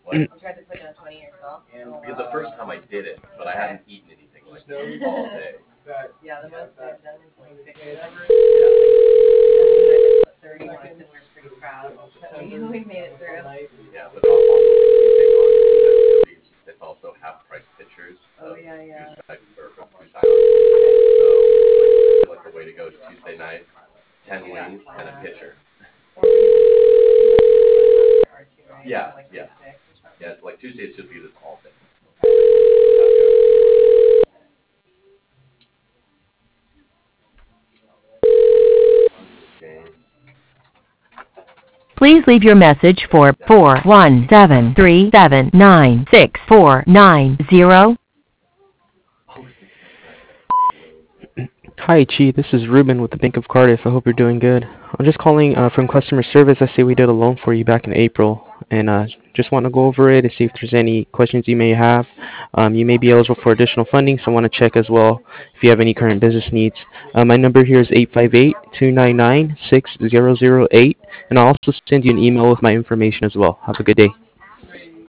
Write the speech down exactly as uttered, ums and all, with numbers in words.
like you tried to put down twenty yourself. Oh, because wow. The first time I did it, but I hadn't eaten anything like all day. Yeah, the most I've done is like six. Yeah. thirty once, and we're pretty proud that we, we made it through. Yeah, but also, it's also half price pitchers. Oh, yeah, yeah. Goose Island, or Goose Island. So, I feel like the way to go is Tuesday night, ten wings, and a pitcher. Yeah, yeah. Yeah, like Tuesday is just because it's all day. Please leave your message for four one seven three seven nine six four nine zero. Hi, Chi. This is Ruben with the Bank of Cardiff. I hope you're doing good. I'm just calling uh, from customer service. I see we did a loan for you back in April, and uh, just want to go over it and see if there's any questions you may have. Um, you may be eligible for additional funding, so I want to check as well if you have any current business needs. Uh, my number here is eight five eight, two nine nine, six zero zero eight, and I'll also send you an email with my information as well. Have a good day.